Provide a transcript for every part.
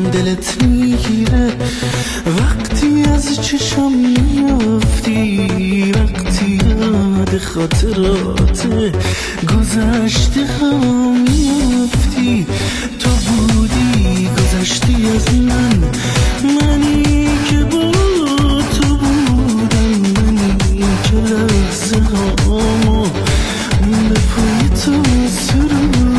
دلت میگیره وقتی از چشم میافتی، وقتی یاد خاطرات گذشته هم میافتی. تو بودی گذشتی از من، منی که با تو بودم، منی که لحظه هامو به پای تو سرودم.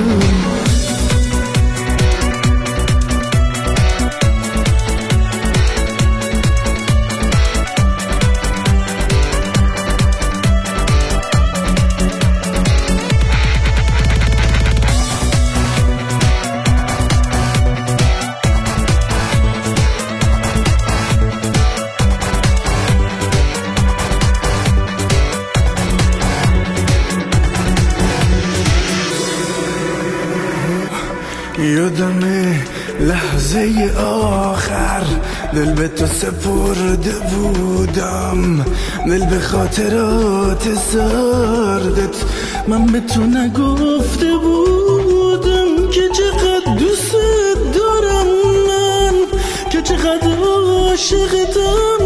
یادمه لحظه آخر دل به تو سپرده بودم، دل به خاطرات سردت من به تو نگفته بودم که چقدر دوست دارم من، که چقدر عاشقتم.